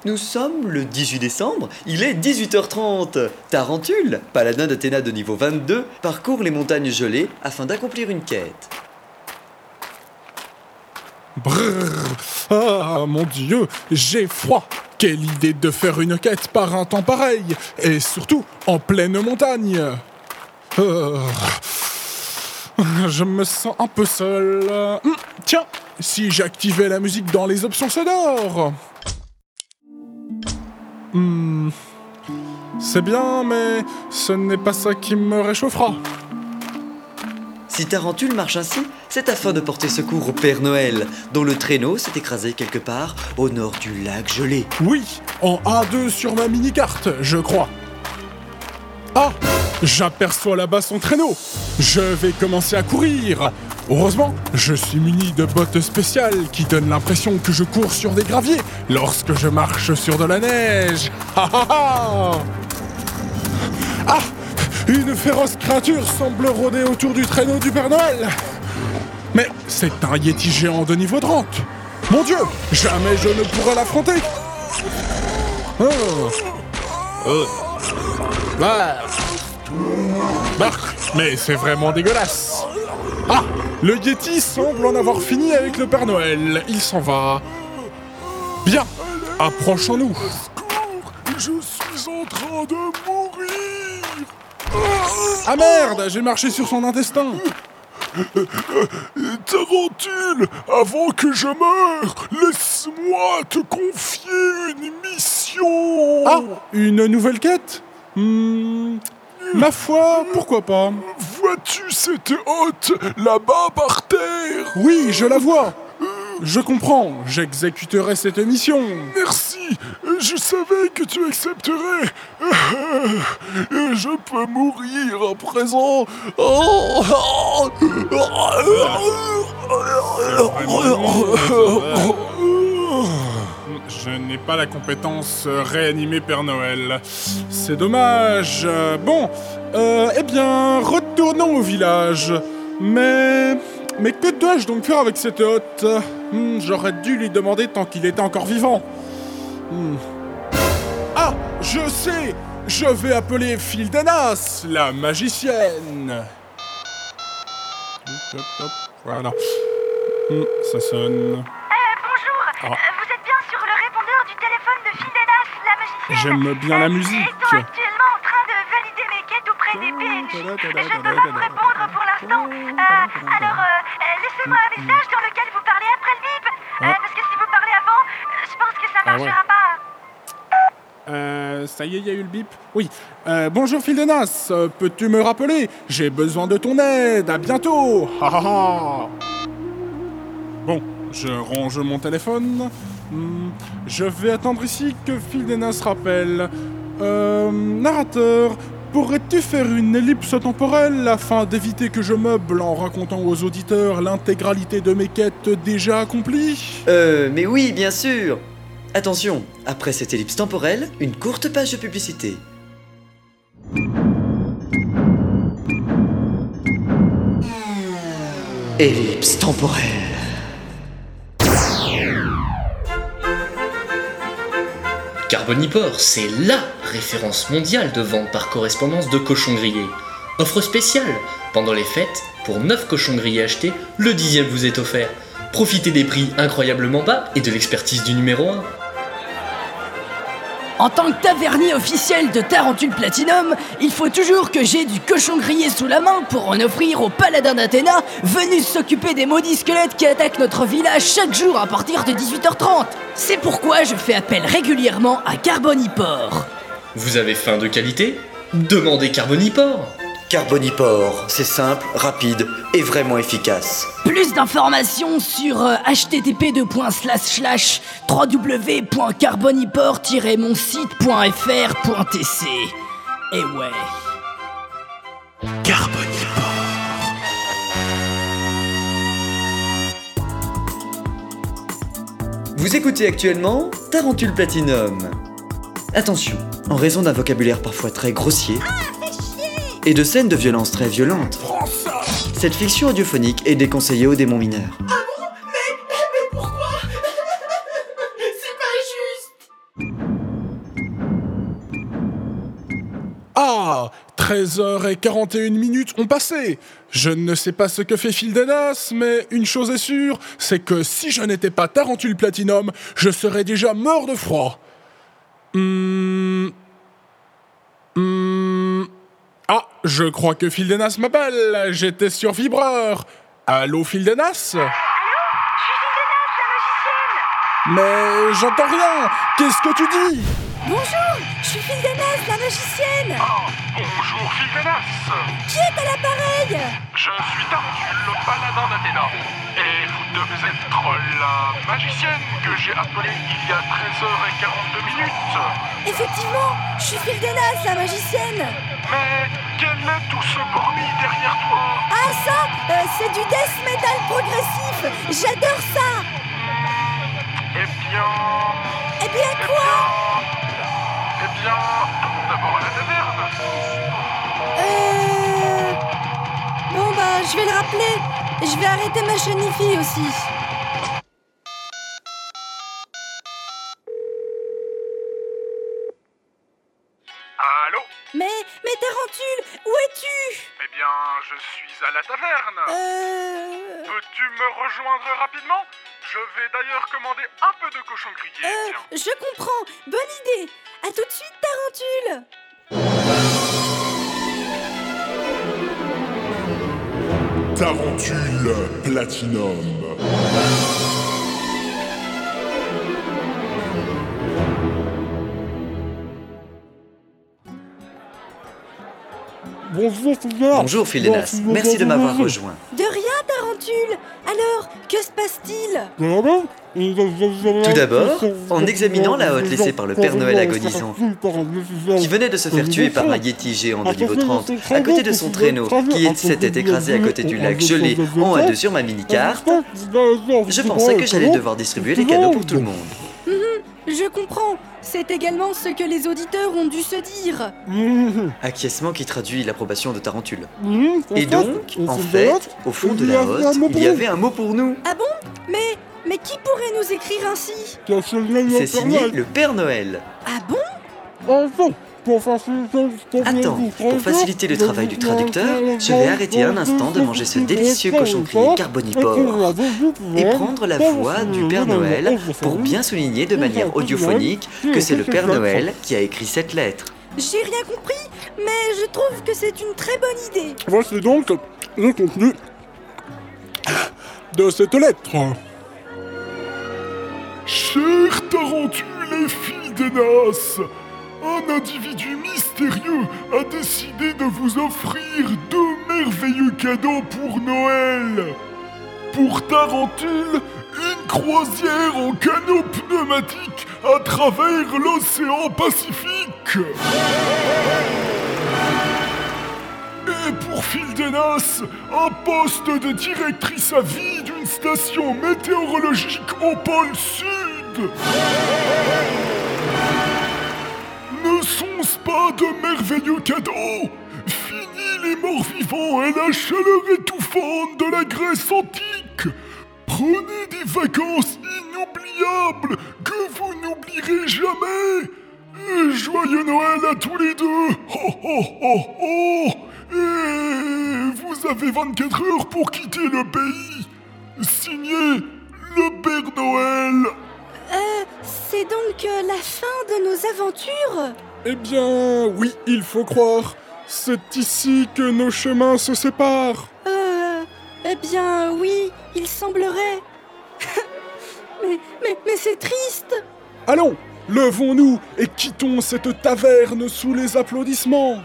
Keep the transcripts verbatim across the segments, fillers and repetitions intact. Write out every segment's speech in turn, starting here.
Nous sommes le dix-huit décembre, il est dix-huit heures trente. Tarentule, paladin d'Athéna de niveau vingt-deux, parcourt les montagnes gelées afin d'accomplir une quête. Brrr. Ah, mon Dieu, j'ai froid. Quelle idée de faire une quête par un temps pareil, et surtout en pleine montagne. Euh... Je me sens un peu seul. Hum, tiens, si j'activais la musique dans les options sonores. Hum, c'est bien, mais ce n'est pas ça qui me réchauffera. Si Tarentule marche ainsi, c'est afin de porter secours au Père Noël, dont le traîneau s'est écrasé quelque part au nord du lac gelé. Oui, en A deux sur ma mini-carte, je crois. Ah, j'aperçois là-bas son traîneau. Je vais commencer à courir. Heureusement, je suis muni de bottes spéciales qui donnent l'impression que je cours sur des graviers lorsque je marche sur de la neige. Ah ah ah Ah, une féroce créature semble rôder autour du traîneau du Père Noël. Mais c'est un Yeti géant de niveau trente. Mon Dieu, jamais je ne pourrai l'affronter. Oh. Oh. Bah. Bah. Mais c'est vraiment dégueulasse. Ah, le Yeti semble en avoir fini avec le Père Noël. Il s'en va. Bien, approchons-nous. Je suis en train de mourir. Ah merde, j'ai marché sur son intestin. Tarentule, avant que je meure, laisse-moi te confier une mission. Ah, une nouvelle quête? Hmm, ma foi, pourquoi pas? Vois-tu cette hotte là-bas par terre? Oui, je la vois. Je comprends, j'exécuterai cette mission. Merci, je savais que tu accepterais. Je peux mourir à présent. Je n'ai pas la compétence réanimer Père Noël. C'est dommage. Bon, euh, eh bien, retournons au village. Mais... Mais que dois-je donc faire avec cette hotte? hmm, J'aurais dû lui demander tant qu'il était encore vivant. Hmm. Ah, je sais! Je vais appeler Fildenas, la magicienne. Hop, hop, hop, voilà. Hmm, ça sonne. Euh, bonjour, Ah. euh, vous êtes bien sur le répondeur du téléphone de Fildenas, la magicienne. J'aime bien la musique. Ils sont actuellement en train de valider mes quêtes auprès des P N J. Je ne peux pas vous répondre pour l'instant. Euh, alors, euh, laissez-moi un message dans lequel vous parlez après le bip. Euh, Ah. parce que si vous parlez avant, euh, je pense que ça Ah ouais. marchera pas. Euh, ça y est, il y a eu le bip. Oui. Euh, bonjour Fildenas, euh, peux-tu me rappeler? J'ai besoin de ton aide, à bientôt. Ha ha ha. Bon, je range mon téléphone. Hmm, je vais attendre ici que Fildenas rappelle. Euh, narrateur, pourrais-tu faire une ellipse temporelle afin d'éviter que je meuble en racontant aux auditeurs l'intégralité de mes quêtes déjà accomplies? Euh, mais oui, bien sûr. Attention, après cette ellipse temporelle, une courte page de publicité. Ellipse temporelle. Carbonipore, c'est LA référence mondiale de vente par correspondance de cochons grillés. Offre spéciale, pendant les fêtes, pour neuf cochons grillés achetés, le dixième vous est offert. Profitez des prix incroyablement bas et de l'expertise du numéro un. En tant que tavernier officiel de Tarentule Platinum, il faut toujours que j'ai du cochon grillé sous la main pour en offrir aux paladins d'Athéna venus s'occuper des maudits squelettes qui attaquent notre village chaque jour à partir de dix-huit heures trente. C'est pourquoi je fais appel régulièrement à Carbonipore. Vous avez faim de qualité? Demandez Carbonipore. Carbonipore, c'est simple, rapide et vraiment efficace. Plus d'informations sur euh, h t t p deux points slash slash w w w point carbonipore tiret mon site point f r point t c. Et ouais. Carbonipore. Vous écoutez actuellement Tarentule Platinum. Attention, en raison d'un vocabulaire parfois très grossier et de scènes de violence très violentes, Prends ça. cette fiction audiophonique est déconseillée aux démons mineurs. Ah bon? Mais, mais pourquoi? C'est pas juste. Ah, treize heures quarante et une minutes ont passé. Je ne sais pas ce que fait Fildenas, mais une chose est sûre, c'est que si je n'étais pas Tarentule Platinum, je serais déjà mort de froid. Hmm... Hmm... Ah, je crois que Fildenas m'appelle. J'étais sur vibreur. Allô, Fildenas ? Allô ? Je suis Fildenas, la magicienne. Mais j'entends rien. Qu'est-ce que tu dis ? Bonjour, je suis Fildenas, la magicienne. Ah, bonjour Fildenas. Qui est à l'appareil? Je suis Tarentule, le paladin d'Athéna. Et vous devez être la magicienne que j'ai appelée il y a treize heures quarante-deux minutes. Effectivement, je suis Fildenas, la magicienne. Mais quel est tout ce bruit derrière toi? Ah ça, euh, c'est du death metal progressif. J'adore ça. Eh bien... Eh bien quoi? Eh bien, allons d'abord à la taverne. Euh... Bon bah, je vais le rappeler. Je vais arrêter ma chenille aussi. Allô? Mais, mais Tarentule, où es-tu? Eh bien, je suis à la taverne. Euh... Peux-tu me rejoindre rapidement? Je vais d'ailleurs commander un peu de cochon grillé, Euh, tiens. je comprends. Bonne idée. À tout de suite, Tarentule. Tarentule Platinum. Bonjour, Fildenas. Bonjour Fildenas, merci de m'avoir rejoint. De rien, Tarentule. Alors, que se passe-t-il? Tout d'abord, en examinant la hotte laissée par le Père Noël agonisant, qui venait de se faire tuer par un yéti géant de niveau trente, à côté de son traîneau, qui s'était écrasé à côté du lac gelé en A deux sur ma mini-carte, je pensais que j'allais devoir distribuer les cadeaux pour tout le monde. Je comprends. C'est également ce que les auditeurs ont dû se dire. Acquiescement qui traduit l'approbation de Tarentule. Et donc, en fait, au fond de la hotte, il y avait un mot pour nous. Ah bon? Mais, mais qui pourrait nous écrire ainsi? C'est signé le Père Noël. Ah bon? Attends, pour faciliter le travail du traducteur, je vais arrêter un instant de manger ce délicieux cochon grillé carbonipore et prendre la voix du Père Noël pour bien souligner de manière audiophonique que c'est le Père Noël qui a écrit cette lettre. J'ai rien compris, mais je trouve que c'est une très bonne idée. Voici donc le contenu de cette lettre. Cher Tarentule et Fildenas, un individu mystérieux a décidé de vous offrir deux merveilleux cadeaux pour Noël. Pour Tarentule, une croisière en canot pneumatique à travers l'océan Pacifique. Et pour Fildenas, un poste de directrice à vie d'une station météorologique au pôle Sud. Ne sont-ce pas de merveilleux cadeaux? Fini les morts-vivants et la chaleur étouffante de la Grèce antique. Prenez des vacances inoubliables que vous n'oublierez jamais. Et joyeux Noël à tous les deux. Oh oh oh oh. Et vous avez vingt-quatre heures pour quitter le pays. Signé le Père Noël. Euh, c'est donc euh, la fin de nos aventures? Eh bien, oui, il faut croire. C'est ici que nos chemins se séparent. Euh, eh bien, oui, il semblerait. mais, mais, mais c'est triste. Allons, levons-nous et quittons cette taverne sous les applaudissements.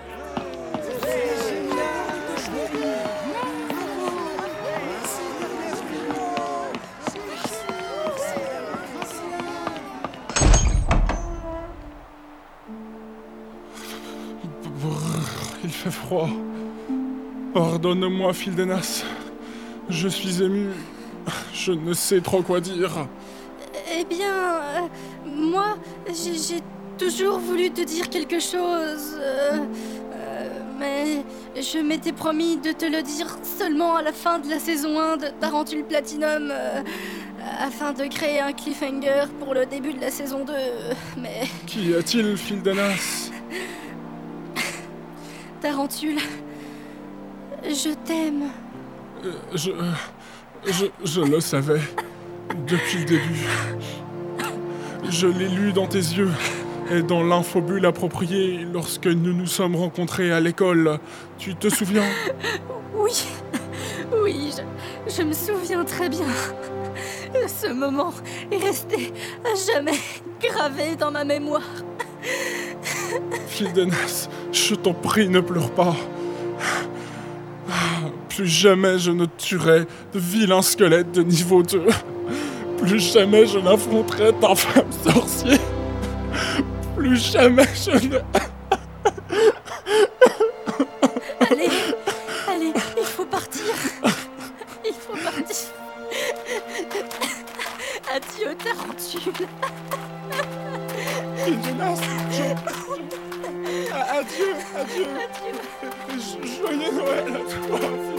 Il fait froid. Pardonne-moi, Fildenas. Je suis ému. Je ne sais trop quoi dire. Eh bien, euh, moi, j'ai, j'ai toujours voulu te dire quelque chose. euh, euh, mais je m'étais promis de te le dire seulement à la fin de la saison un de Tarentule Platinum, euh, afin de créer un cliffhanger pour le début de la saison deux. Mais... Qu'y a-t-il, Fildenas? Tarentule, je t'aime. Euh, je, je... Je le savais. Depuis le début. Je l'ai lu dans tes yeux. Et dans l'infobule appropriée lorsque nous nous sommes rencontrés à l'école. Tu te souviens ? Oui, oui, je, je me souviens très bien. Ce moment est resté à jamais gravé dans ma mémoire. Fildenas, je t'en prie, ne pleure pas. Plus jamais je ne tuerai de vilains squelettes de niveau deux. Plus jamais je n'affronterai d'infâmes sorciers. Plus jamais je ne... Allez, allez, il faut partir. Il faut partir. Adieu, Tarentule. Fildenas, je... je... Adieu, adieu. Adieu. Jo- Joyeux Noël à toi,